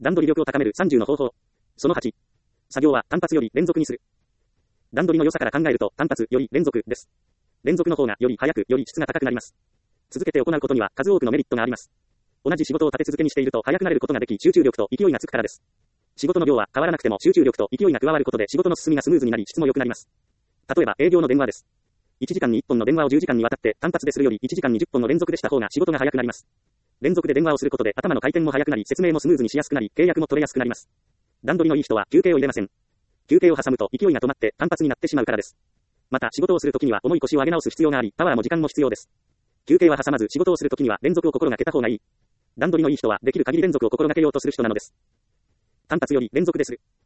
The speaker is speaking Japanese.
段取り力を高める30の方法。その8。作業は単発より連続にする。段取りの良さから考えると単発より連続です。連続の方がより早くより質が高くなります。続けて行うことには数多くのメリットがあります。同じ仕事を立て続けにしていると早くなれることができ集中力と勢いがつくからです。仕事の量は変わらなくても集中力と勢いが加わることで仕事の進みがスムーズになり質も良くなります。例えば営業の電話です。1時間に1本の電話を10時間にわたって単発でするより1時間に10本の連続でした方が仕事が早くなります。連続で電話をすることで頭の回転も早くなり説明もスムーズにしやすくなり契約も取れやすくなります。段取りのいい人は休憩を入れません。休憩を挟むと勢いが止まって単発になってしまうからです。また仕事をするときには重い腰を上げ直す必要がありパワーも時間も必要です。休憩は挟まず仕事をするときには連続を心がけた方がいい。段取りのいい人はできる限り連続を心がけようとする人なのです。単発より連続でする。